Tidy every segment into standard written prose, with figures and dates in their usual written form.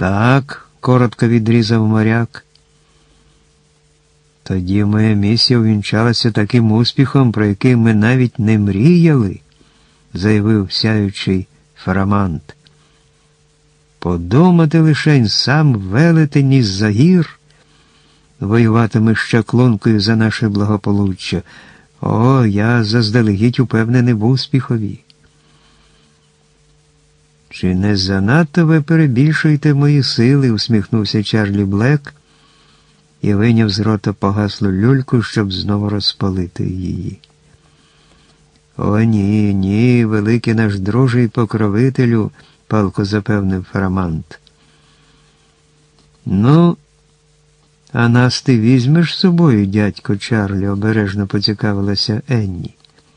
Так, коротко відрізав моряк. Тоді моя місія увінчалася таким успіхом, про який ми навіть не мріяли, заявив сяючий Фарамант. Подумати лишень, сам велетень із-за гір воюватиме з чаклункою за наше благополуччя. О, я заздалегідь упевнений в успіхові. Чи не занадто ви перебільшуєте мої сили, усміхнувся Чарлі Блек і вийняв з рота погаслу люльку, щоб знову розпалити її. О, ні, ні, великий наш друже і покровителю, палко запевнив Фарамант. Ну, а нас ти візьмеш з собою, дядько Чарлі, обережно поцікавилася Енні.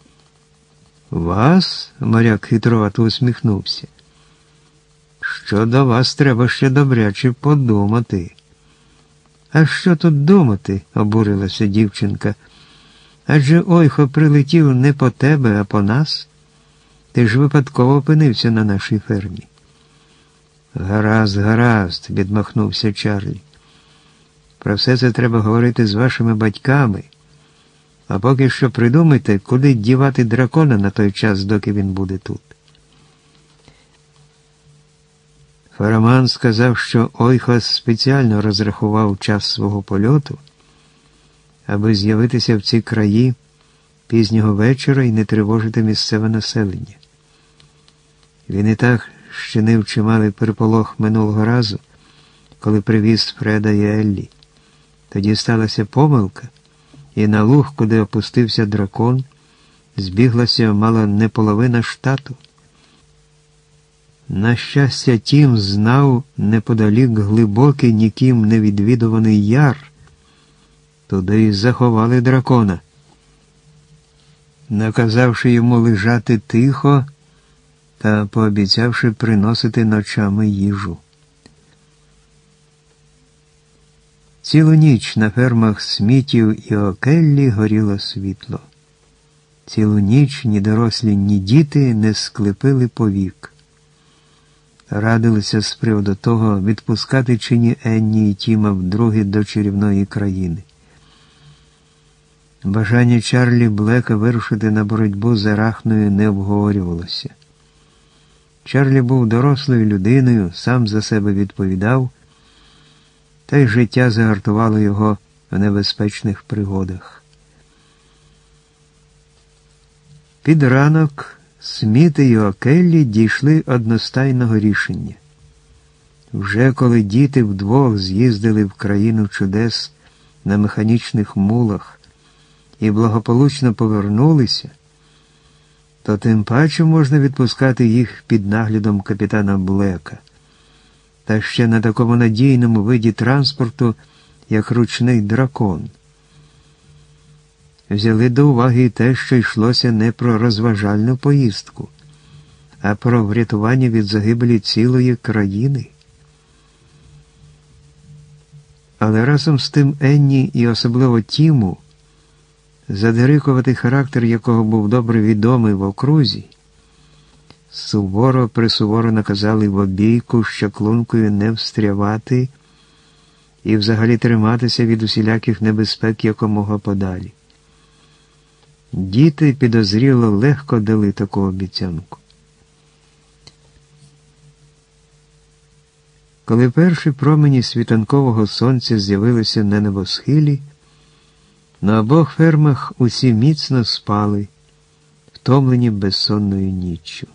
Вас? Моряк хитровато усміхнувся. Щодо вас треба ще добряче подумати. А що тут думати? Обурилася дівчинка. Адже Ойхо прилетів не по тебе, а по нас. Ти ж випадково опинився на нашій фермі. Гаразд, гаразд, відмахнувся Чарлі. Про все це треба говорити з вашими батьками. А поки що придумайте, куди дівати дракона на той час, доки він буде тут. Фарамант сказав, що Ойхос спеціально розрахував час свого польоту, аби з'явитися в ці краї пізнього вечора і не тривожити місцеве населення. Він і так щинив чималий переполох минулого разу, коли привіз Фреда і Еллі. Тоді сталася помилка, і на луг, куди опустився дракон, збіглася мало не половина штату. На щастя, Тім знав неподалік глибокий, ніким не відвідуваний яр. Туди й заховали дракона, наказавши йому лежати тихо та пообіцявши приносити ночами їжу. Цілу ніч на фермах Смітів і Океллі горіло світло. Цілу ніч ні дорослі, ні діти не склепили повік. Радилися з приводу того, відпускати чи ні Енні і Тіма вдруге до чарівної країни. Бажання Чарлі Блека вирушити на боротьбу з Арахною не обговорювалося. Чарлі був дорослою людиною, сам за себе відповідав, та й життя загартувало його в небезпечних пригодах. Під ранок Сміти і Океллі дійшли одностайного рішення. Вже коли діти вдвох з'їздили в країну чудес на механічних мулах і благополучно повернулися, то тим паче можна відпускати їх під наглядом капітана Блека. Та ще на такому надійному виді транспорту, як ручний дракон. Взяли до уваги і те, що йшлося не про розважальну поїздку, а про врятування від загибелі цілої країни. Але разом з тим Енні і особливо Тіму, задирикуватий характер якого був добре відомий в окрузі, суворо-присуворо наказали в обійку з чаклункою не встрявати і взагалі триматися від усіляких небезпек якомога подалі. Діти підозріло легко дали таку обіцянку. Коли перші промені світанкового сонця з'явилися на небосхилі, на обох фермах усі міцно спали, втомлені безсонною ніччю.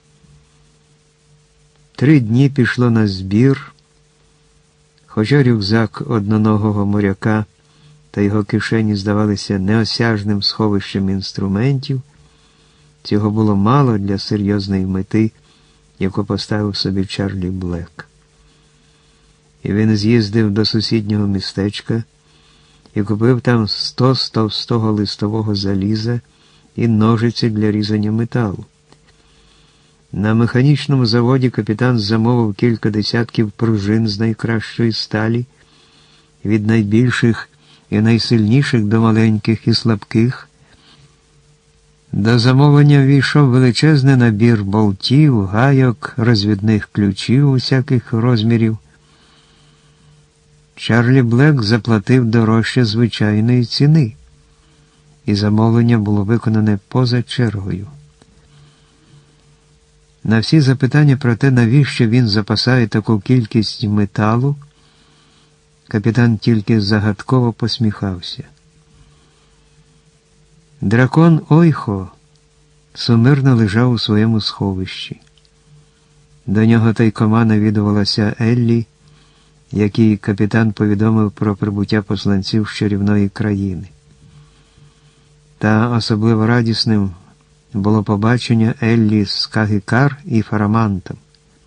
3 дні пішло на збір, хоча рюкзак одноногого моряка та його кишені здавалися неосяжним сховищем інструментів, цього було мало для серйозної мети, яку поставив собі Чарлі Блек. І він з'їздив до сусіднього містечка і купив там 100 з товстого листового заліза і ножиці для різання металу. На механічному заводі капітан замовив кілька десятків пружин з найкращої сталі, від найбільших і найсильніших до маленьких і слабких. До замовлення ввійшов величезний набір болтів, гайок, розвідних ключів усяких розмірів, Чарлі Блек заплатив дорожче звичайної ціни, і замовлення було виконане поза чергою. На всі запитання про те, навіщо він запасає таку кількість металу, капітан тільки загадково посміхався. Дракон Ойхо сумирно лежав у своєму сховищі. До нього тайкома навідувалася Еллі, який капітан повідомив про прибуття посланців з чарівної країни. Та особливо радісним було побачення Еллі з Кагикар і Фарамантом.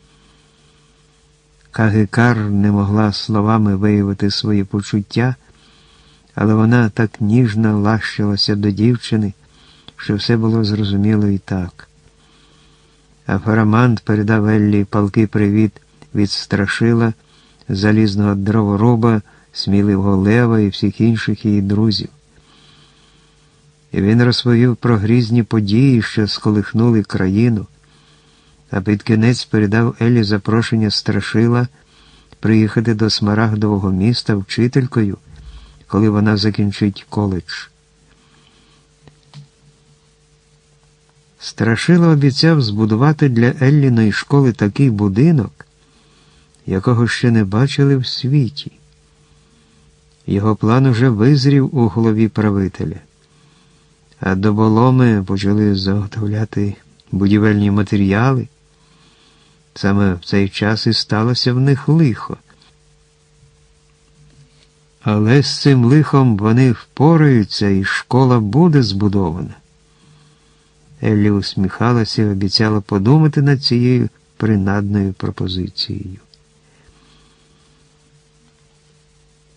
Кагикар не могла словами виявити свої почуття, але вона так ніжно лащилася до дівчини, що все було зрозуміло і так. А Фарамант передав Еллі палкий привіт від Страшила, залізного дроворуба, сміливого лева і всіх інших її друзів. І він розповів про грізні події, що сколихнули країну, а під кінець передав Еллі запрошення Страшила приїхати до Смарагдового міста вчителькою, коли вона закінчить коледж. Страшило обіцяв збудувати для Елліної школи такий будинок, якого ще не бачили в світі. Його план уже визрів у голові правителя, а доболоми почали заготовляти будівельні матеріали. Саме в цей час і сталося в них лихо. Але з цим лихом вони впораються, і школа буде збудована. Еллі усміхалася і обіцяла подумати над цією принадною пропозицією.